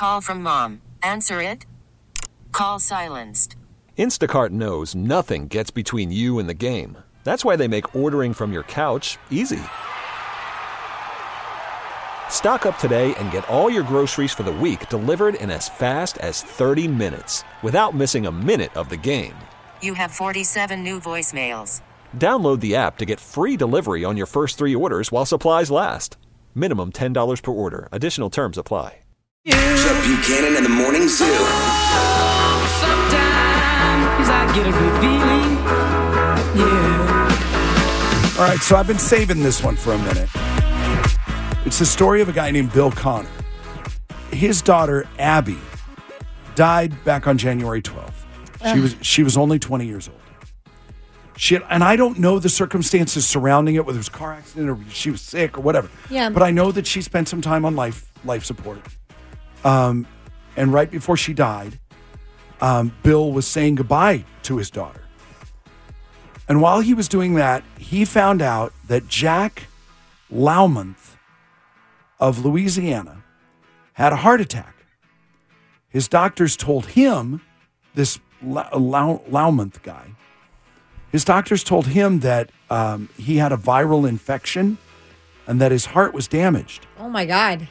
call from mom. Answer it. Call silenced. Instacart knows nothing gets between you and the game. That's why they make ordering from your couch easy. Stock up today and get all your groceries for the week delivered in as fast as 30 minutes without missing a minute of the game. You have 47 new voicemails. Download the app to get free delivery on your first 3 orders while supplies last. Minimum $10 per order. Additional terms apply. Chet Buchanan in the Morning Zoo. Sometimes I get a good feeling. Yeah. All right, so I've been saving this one for a minute. It's the story of a guy named Bill Connor. His daughter, Abby, died back on January 12th. She was only 20 years old. And I don't know the circumstances surrounding it, whether it was a car accident or she was sick or whatever. Yeah. But I know that she spent some time on life support. And right before she died, Bill was saying goodbye to his daughter. And while he was doing that, he found out that Jack Laumonth of Louisiana had a heart attack. His doctors told him, this Laumonth guy, his doctors told him that he had a viral infection and that his heart was damaged. Oh, my God.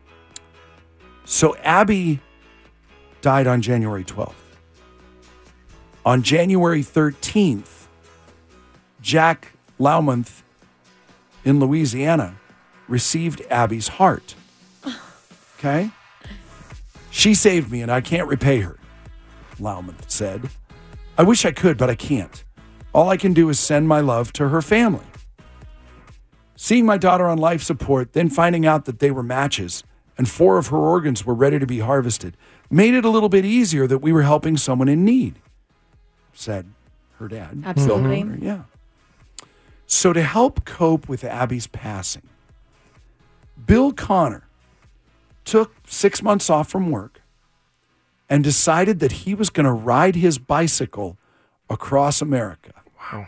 So Abby died on January 12th. On January 13th, Jack Laumonth in Louisiana received Abby's heart. Okay? She saved me and I can't repay her, Laumonth said. I wish I could, but I can't. All I can do is send my love to her family. Seeing my daughter on life support, then finding out that they were matches and 4 of her organs were ready to be harvested, made it a little bit easier that we were helping someone in need, said her dad. Absolutely. Bill Connor. Yeah. So to help cope with Abby's passing, Bill Connor took 6 months off from work and decided that he was going to ride his bicycle across America. Wow.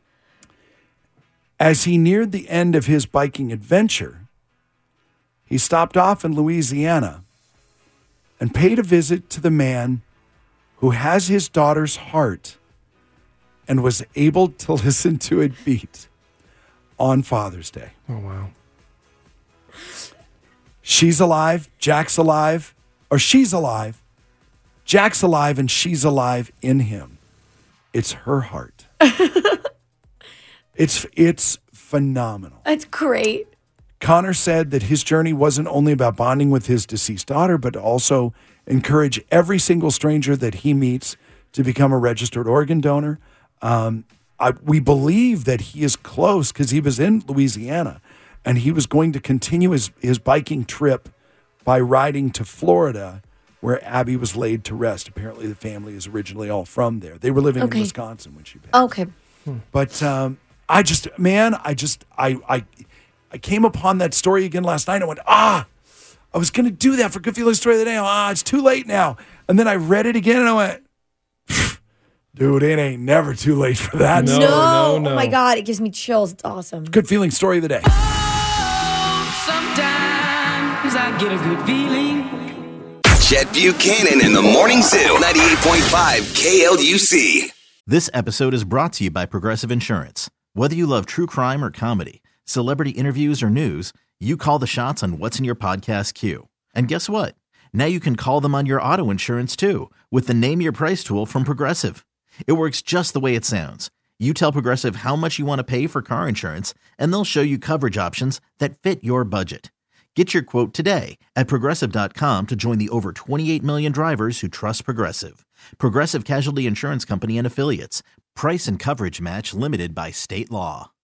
As he neared the end of his biking adventure, he stopped off in Louisiana and paid a visit to the man who has his daughter's heart and was able to listen to it beat on Father's Day. Oh, wow. She's alive, Jack's alive, or she's alive, Jack's alive, and she's alive in him. It's her heart. It's phenomenal. That's great. Connor said that his journey wasn't only about bonding with his deceased daughter, but also encourage every single stranger that he meets to become a registered organ donor. We believe that he is close because he was in Louisiana and he was going to continue his biking trip by riding to Florida where Abby was laid to rest. Apparently the family is originally all from there. They were living in Wisconsin when she passed. Okay. But I came upon that story again last night. I went, I was going to do that for Good Feeling Story of the Day. It's too late now. And then I read it again and I went, dude, it ain't never too late for that. No. Oh my God, it gives me chills. It's awesome. Good Feeling Story of the Day. Sometimes I get a good feeling. Chet Buchanan in the Morning Zoo. 98.5 KLUC. This episode is brought to you by Progressive Insurance. Whether you love true crime or comedy, celebrity interviews or news, you call the shots on what's in your podcast queue. And guess what? Now you can call them on your auto insurance too with the Name Your Price tool from Progressive. It works just the way it sounds. You tell Progressive how much you want to pay for car insurance, and they'll show you coverage options that fit your budget. Get your quote today at Progressive.com to join the over 28 million drivers who trust Progressive. Progressive Casualty Insurance Company and Affiliates. Price and coverage match limited by state law.